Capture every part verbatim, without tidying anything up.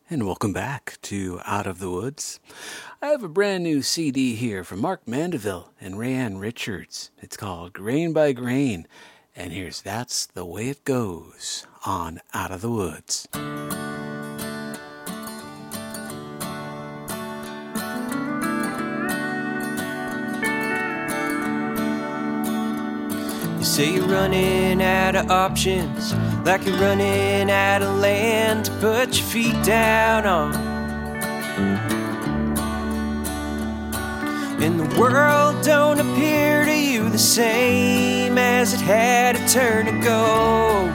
And welcome back to Out of the Woods. I have a brand new C D here from Mark Mandeville and Rayanne Richards. It's called Grain by Grain. And here's That's the Way It Goes on Out of the Woods. You say you're running out of options, like you're running out of land to put your feet down on. And the world don't appear to you the same as it had a turn ago.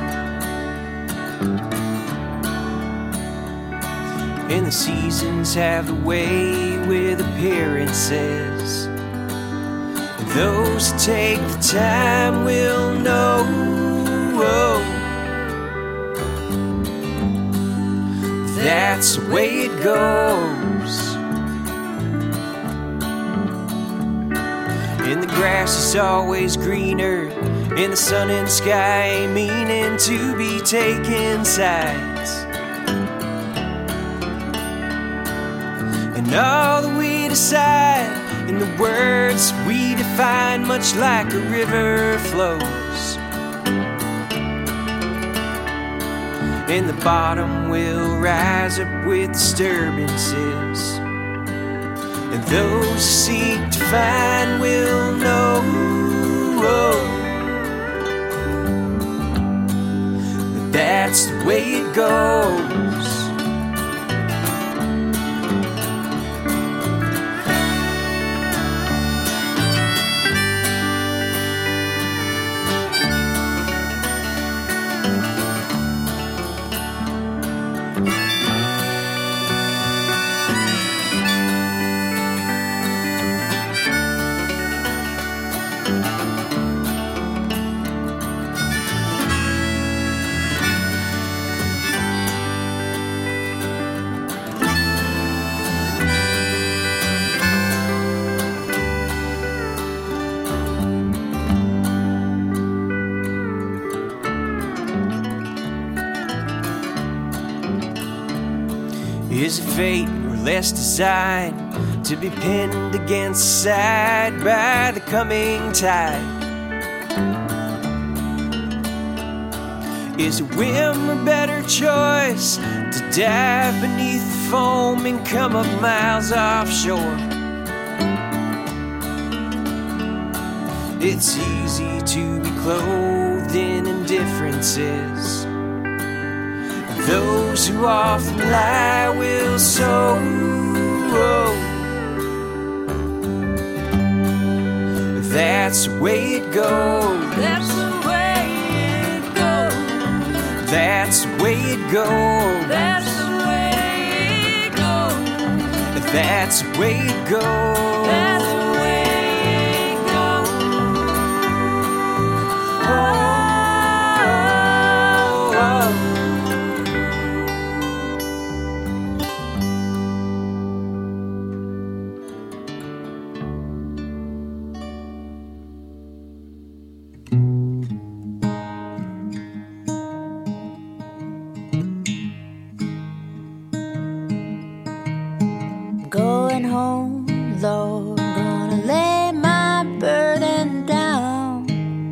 And the seasons have a way with appearances. Those who take the time will know. That's the way it goes. And the grass is always greener, and the sun and sky ain't meaning to be taking sides. And all that we decide in the words we define, much like a river flows. And the bottom will rise up with disturbances. And those who seek to find will know that that's the way it goes. Is it fate or less design to be pinned against the side by the coming tide? Is it whim or better choice to dive beneath the foam and come up miles offshore? It's easy to be clothed in indifferences. Those who often lie will sow. That's the way it goes. That's the way it goes. That's the way it goes. That's the way it goes. That's the way it goes. That's the way it goes. Oh, oh, oh. Going home, Lord, gonna lay my burden down.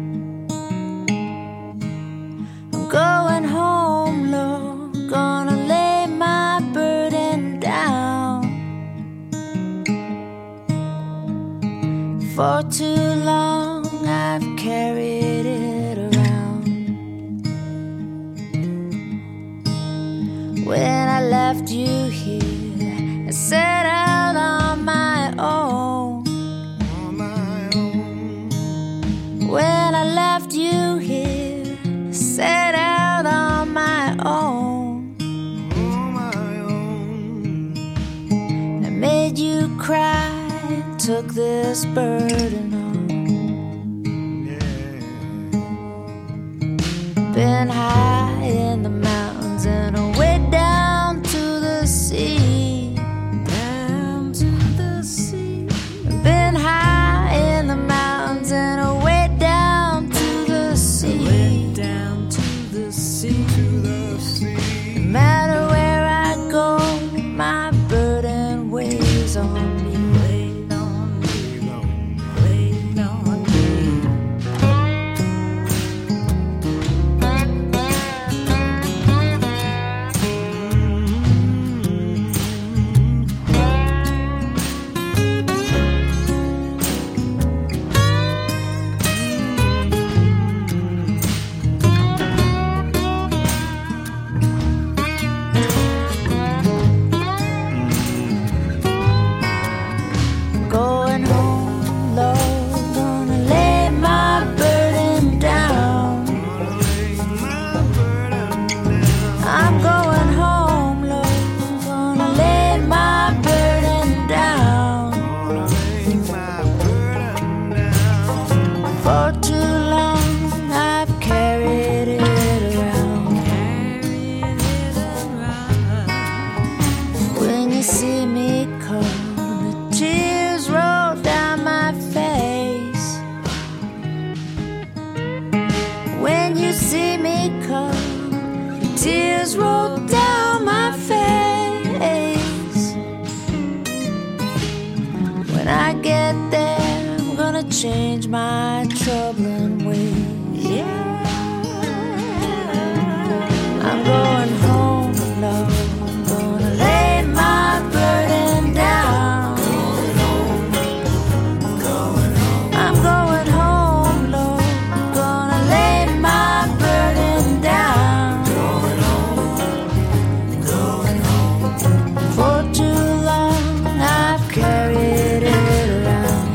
I'm going home, Lord, gonna lay my burden down. For too long I've carried it around. When I left you here, I set out on my own. On my own. When I left you here, I set out on my own. On my own. I made you cry and took this burden on. Yeah. Been high in the mountains and away down to the sea. Down to the sea. Been high in the mountains and away down to the sea. Way down to the sea. To the sea. No matter where I go, you see me come, the tears roll down my face. When you see me come, the tears roll down my face. When I get there, I'm gonna change my troubling ways. Yeah. I'm going home alone. I'm gonna lay my burden down. I'm going home alone. I'm gonna lay my burden down. For too long I've carried it around.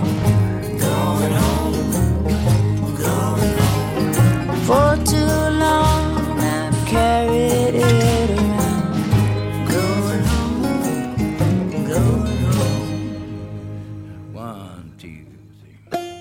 For too long I've carried it around. Going home, going home. One, two, three.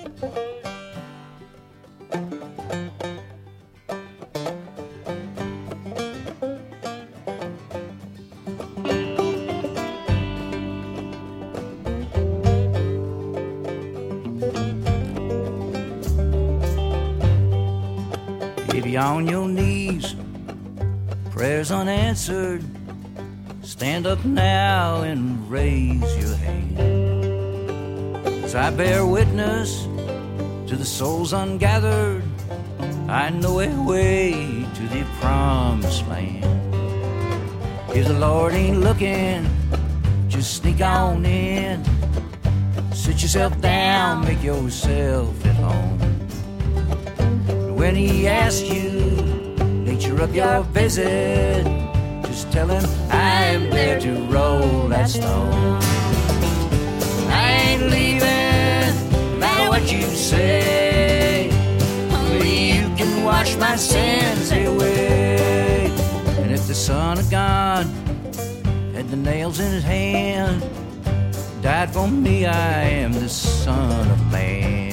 If you're on your knees, prayers unanswered, stand up now and raise your hand. As I bear witness to the souls ungathered, I know a way to the promised land. If the Lord ain't looking, just sneak on in. Sit yourself down, make yourself at home. When he asks you nature of your visit, just tell him I am there to roll that stone. I ain't leaving, no matter what you say. Only you can wash my sins away. And if the Son of God had the nails in his hand, died for me, I am the Son of Man.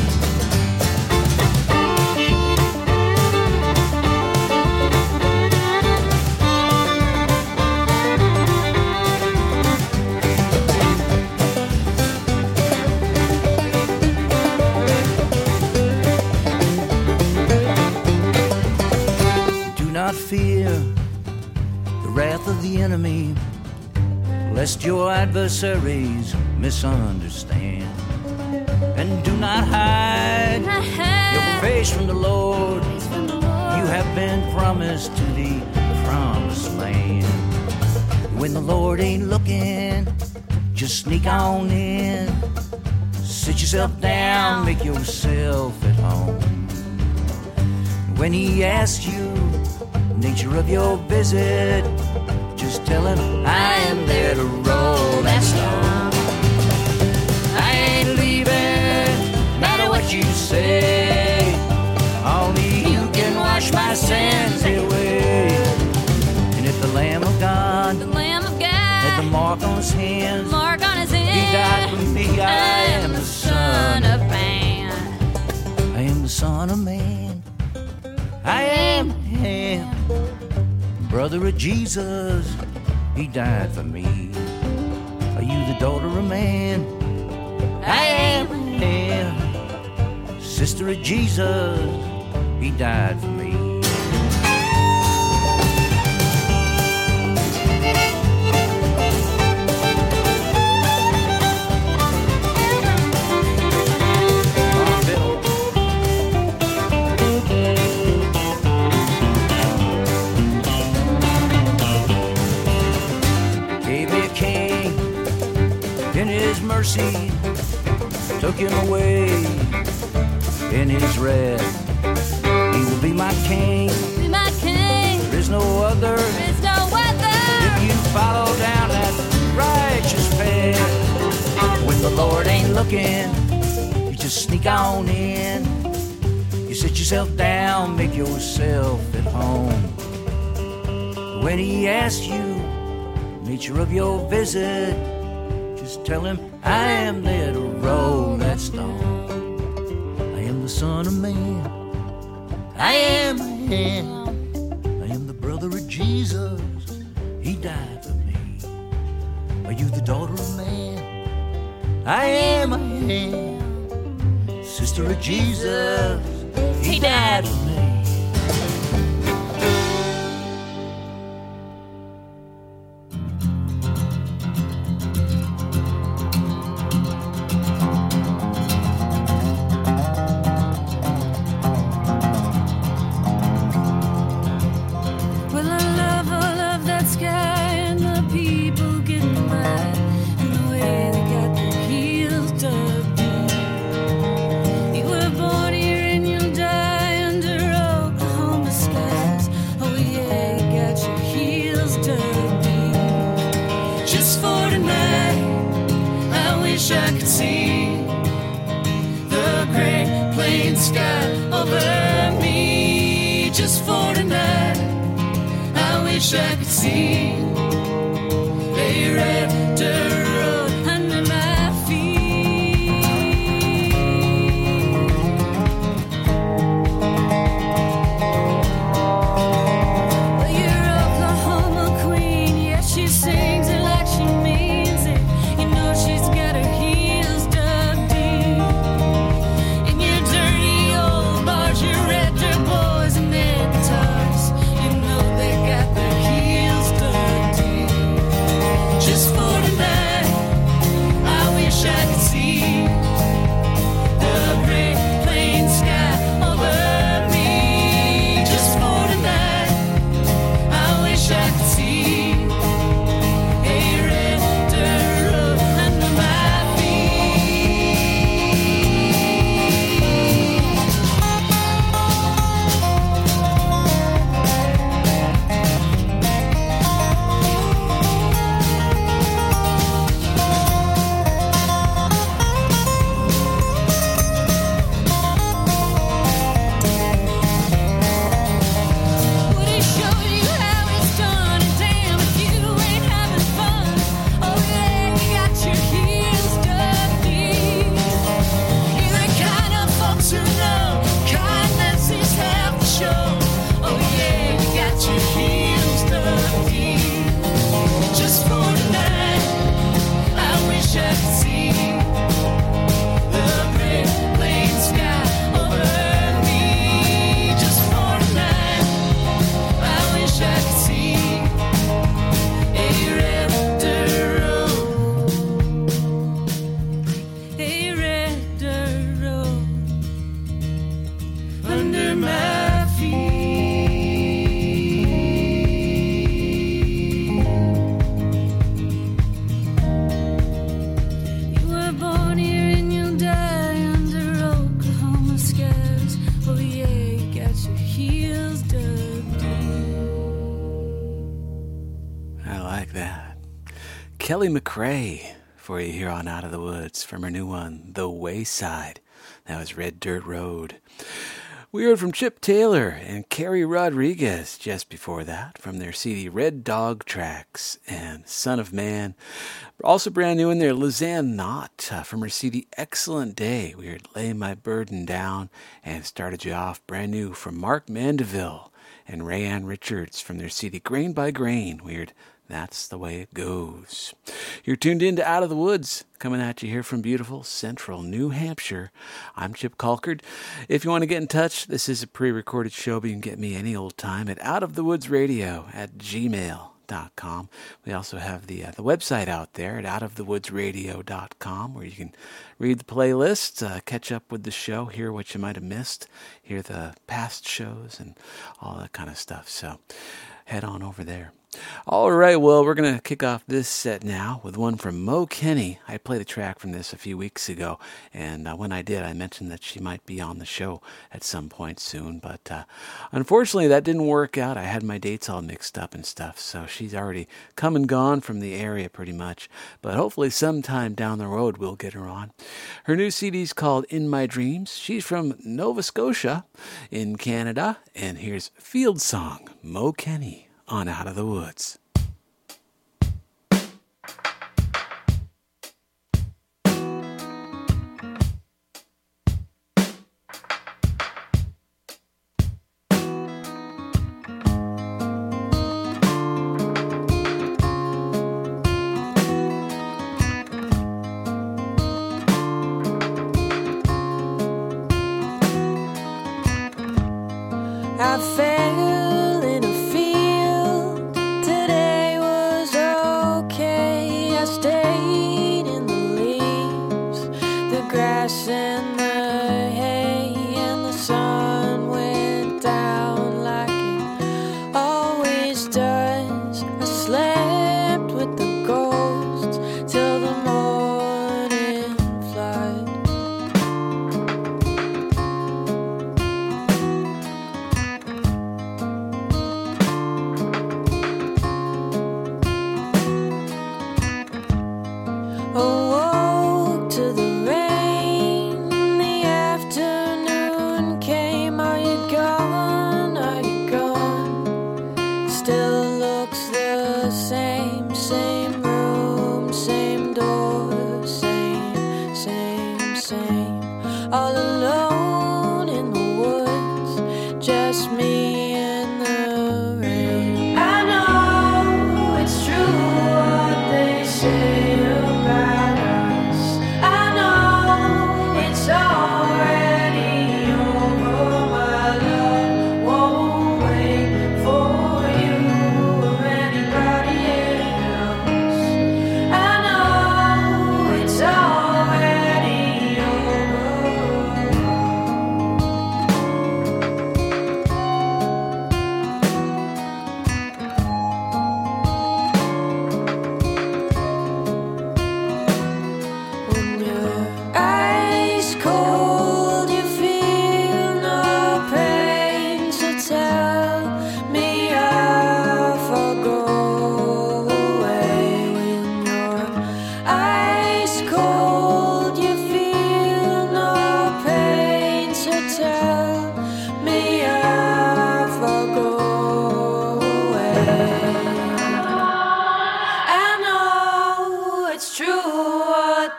Not fear the wrath of the enemy, lest your adversaries misunderstand. And do not hide your face from the Lord. You have been promised to the promised land. When the Lord ain't looking, just sneak on in. Sit yourself down, make yourself at home. When he asks you nature of your visit, just tell him I am there to roll that stone. I ain't leaving, no matter what you say. Only you can wash my sins away. And if the Lamb of God, The Lamb of God, had the mark on his hands, mark on his hand. he died for me. I, I am the Son of Man. I am the Son of Man. I am him, brother of Jesus. He died for me. Are you the daughter of man? I am him, sister of Jesus. He died for me. Mercy took him away in his wrath. He will be my king. Be my king. There is no other. There is no other. If you follow down that righteous path, when the Lord ain't looking, you just sneak on in. You sit yourself down, make yourself at home. When he asks you nature of your visit, just tell him I am there to roll that stone. I am the Son of Man. I am him. I am the brother of Jesus. He died for me. Are you the daughter of man? I am, I am. Sister of Jesus, he died for me. I could see a red dirt road under my feet. Well, you're Oklahoma queen, yeah, she sings it like she means it. You know she's got her heels dug deep in your dirty old bars, your red dirt boys and their guitars. You know they got their just for tonight, I wish I could see the great plain sky over me. Just for tonight, I wish I could see a red dirt road under my feet. Kelly McRae for you here on Out of the Woods from her new one, The Wayside. That was Red Dirt Road. We heard from Chip Taylor and Carrie Rodriguez just before that from their C D Red Dog Tracks and Son of Man. Also brand new in there, Lizanne Knott uh, from her C D Excellent Day. We heard Lay My Burden Down and started you off brand new from Mark Mandeville and Rayanne Richards from their C D Grain by Grain. We heard That's the Way It Goes. You're tuned in to Out of the Woods, coming at you here from beautiful central New Hampshire. I'm Chip Colkard. If you want to get in touch, this is a pre-recorded show, but you can get me any old time at outofthewoodsradio at gmail dot com. We also have the uh, the website out there at outofthewoodsradio dot com, where you can read the playlist, uh, catch up with the show, hear what you might have missed, hear the past shows, and all that kind of stuff. So head on over there. All right, well, we're going to kick off this set now with one from Mo Kenny. I played a track from this a few weeks ago, and uh, when I did, I mentioned that she might be on the show at some point soon, but uh, unfortunately, that didn't work out. I had my dates all mixed up and stuff, so she's already come and gone from the area pretty much, but hopefully sometime down the road we'll get her on. Her new C D's called In My Dreams. She's from Nova Scotia in Canada, and here's Field Song, Mo Kenny on Out of the Woods.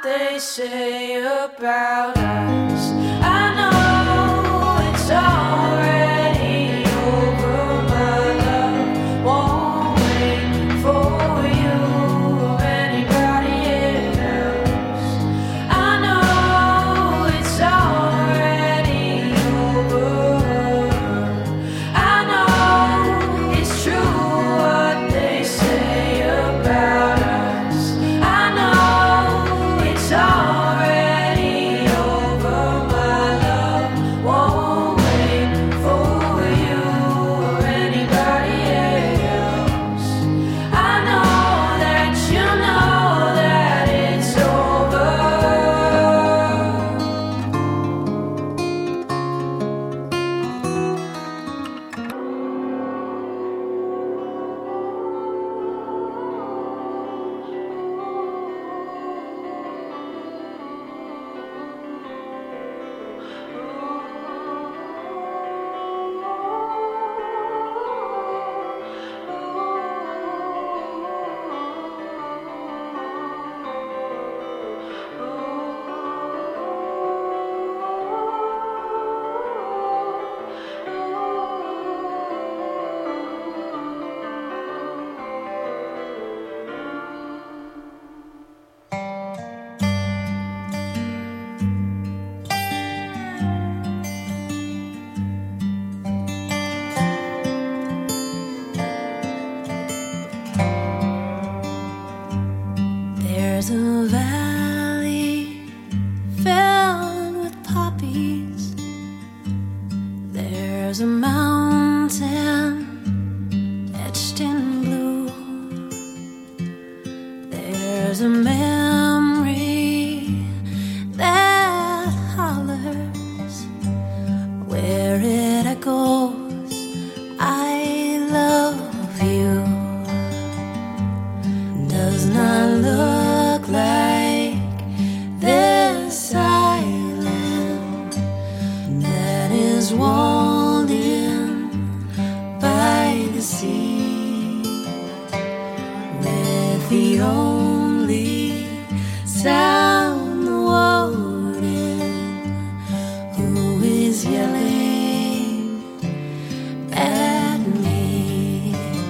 they say about us. I know it's already over. My love won't wait for you or anybody else. I know it's already over. I know it's true what they say about us. I know it's already over. My love won't wait for you or anybody else. I know that you know that it's over. There's a valley filled with poppies. There's a mountain etched in blue. There's a memory that hollers where it echoes, I love you. Does not look like this island that is walled in by the sea, with the only sound the warden who is yelling at me.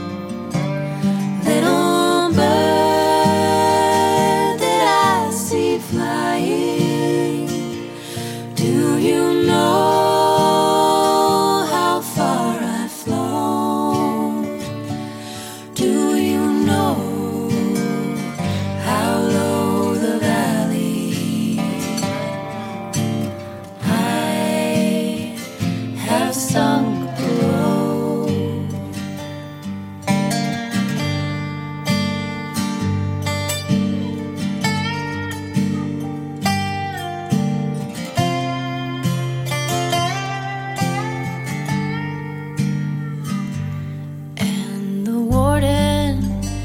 Little bird that I see flying, do you know how far I've flown? Do you know how low the valley I have sunk below? And the warden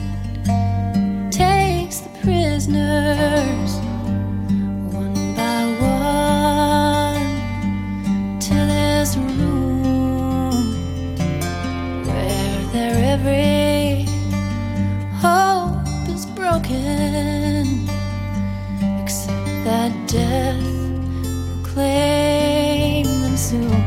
takes the prisoners one by one to this room where their every hope is broken, except that death will claim them soon.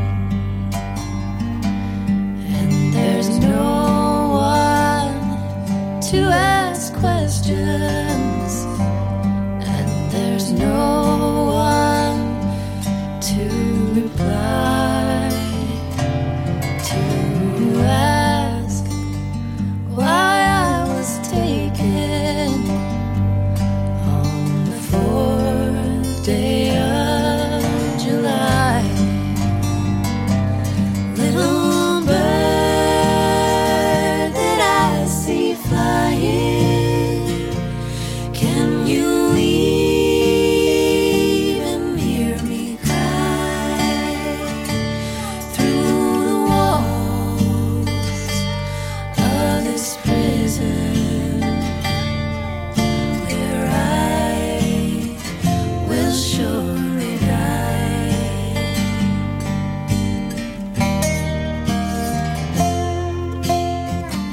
And there's no one to ask questions, and there's no one to reply, to ask why I was taken on the fourth day of July. Little bird that I see flying, can you even hear me cry through the walls of this prison where I will surely die?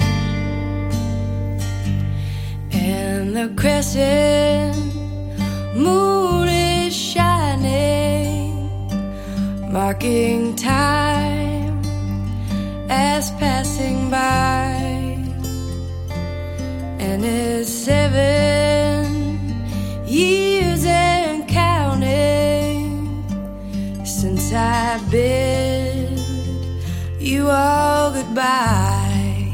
And the crescent moon is shining, marking time as passing by. And it's seven years and counting since I bid you all goodbye.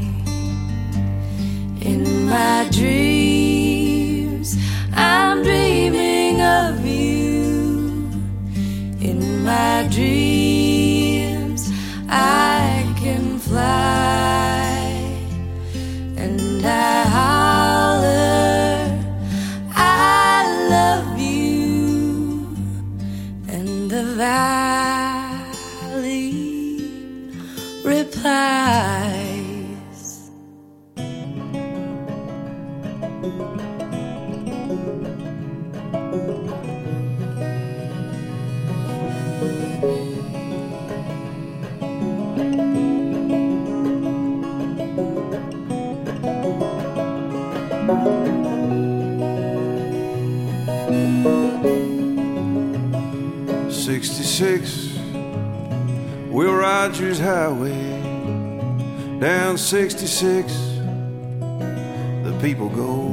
In my dreams, I'm dreaming of you. In my dreams, I can fly, and I holler, I love you, and the valley replies. sixty-six Will Rogers Highway. Down sixty-six the people go,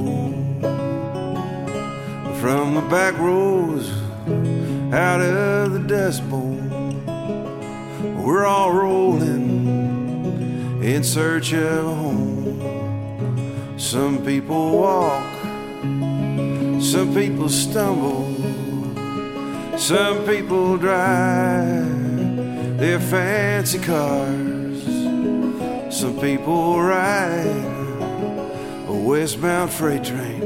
from the back roads out of the Dust Bowl. We're all rolling in search of a home. Some people walk, some people stumble, some people drive their fancy cars, some people ride a westbound freight train.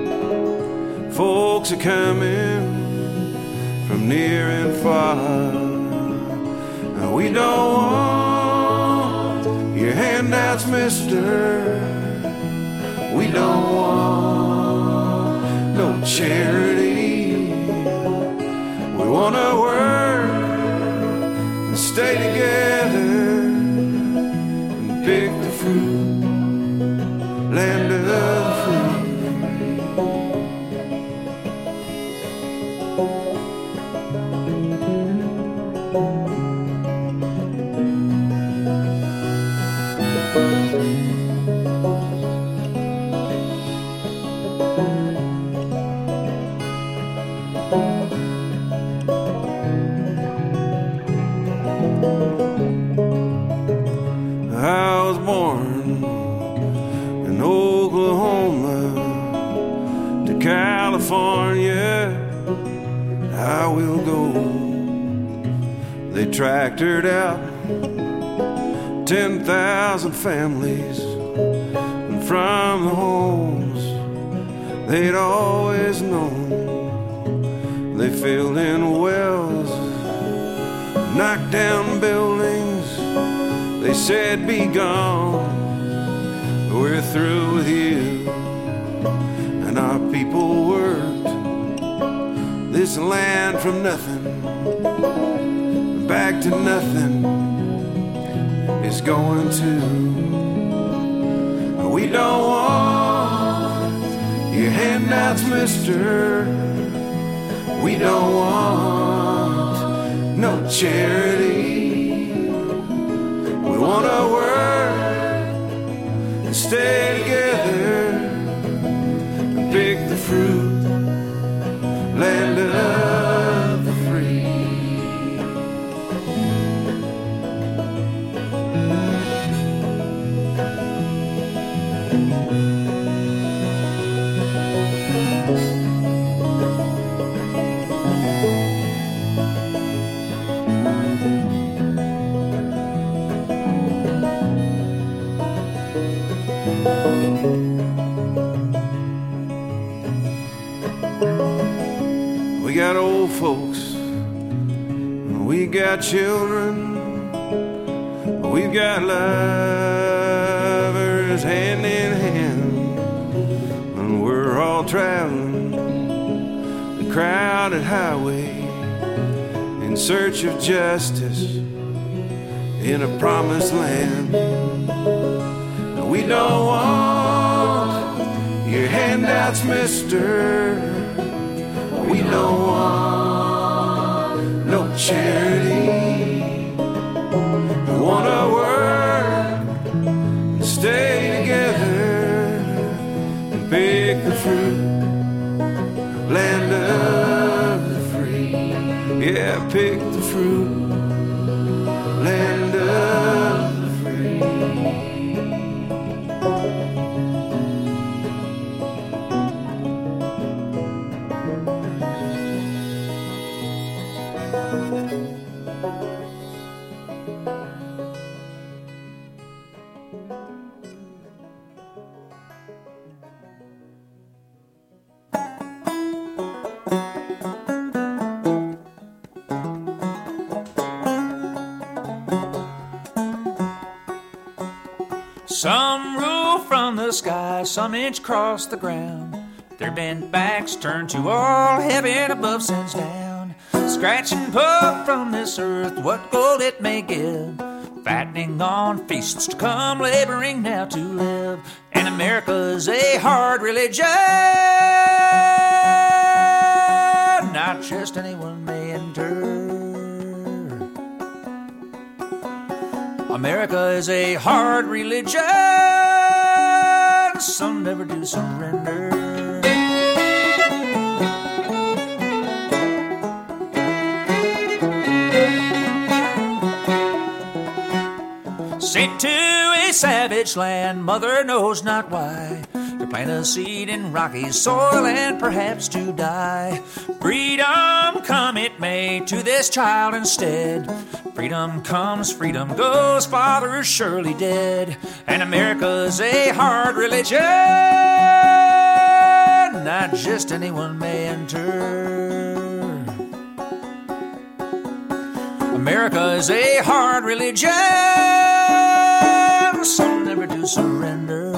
Folks are coming from near and far. And we don't want your handouts, mister. We don't want no charity. We want to work and stay together and pick the fruit, land of the free. I was born in Oklahoma, to California I will go. They tractored out ten thousand families, and from the homes they'd always known, they filled in wells, knocked down buildings. They said, be gone, we're through with you. And our people worked this land from nothing back to nothing. It's going to. We don't want your handouts, mister. We don't want no charity. We want to work and stay together and pick the fruit, land of the free. We got old folks, we got children, we've got lovers hand in hand, and we're all traveling the crowded highway in search of justice in a promised land. We don't want your handouts, mister. We We don't want no charity. We wanna work and stay together and pick the fruit. Land of the free. Yeah, pick the fruit. Land of the free. Some rule from the sky, some inch across the ground. Their bent backs turn to all heaven above sends down. Scratch and pull from this earth what gold it may give. Fattening on feasts to come, laboring now to live. And America's a hard religion. Not just anyone may enter. America is a hard religion. Some never do surrender. Sent to a savage land, mother knows not why, to plant a seed in rocky soil and perhaps to die. Freedom come it may to this child instead. Freedom comes, freedom goes, father is surely dead. And America's a hard religion. Not just anyone may enter. America is a hard religion. Some never do surrender.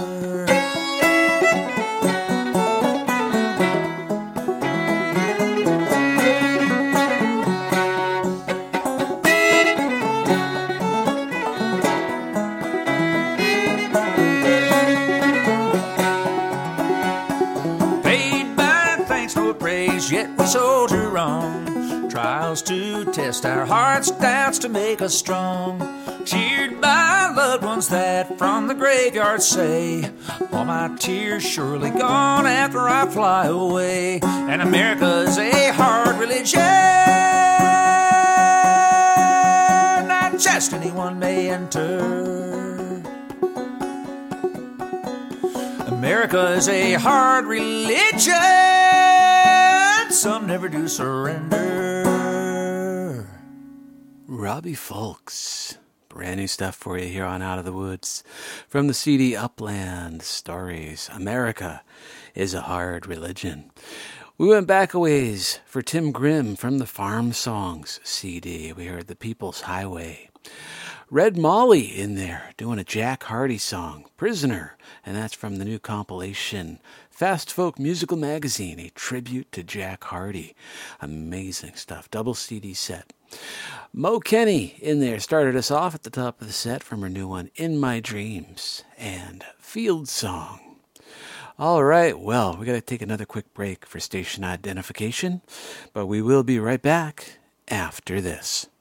Yet we soldier on, trials to test our hearts, doubts to make us strong. Cheered by loved ones that from the graveyard say, all my tears surely gone after I fly away. And America's a hard religion. Not just anyone may enter. America is a hard religion. Some never do surrender. Robbie Fulks. Brand new stuff for you here on Out of the Woods. From the C D Upland Stories, America is a Hard Religion. We went back a ways for Tim Grimm from the Farm Songs C D. We heard The People's Highway. Red Molly in there doing a Jack Hardy song, Prisoner, and that's from the new compilation Fast Folk Musical Magazine, a tribute to Jack Hardy. Amazing stuff, double C D set. Mo Kenny in there started us off at the top of the set from her new one, In My Dreams, and Field Song. All right, well, we got to take another quick break for station identification, but we will be right back after this.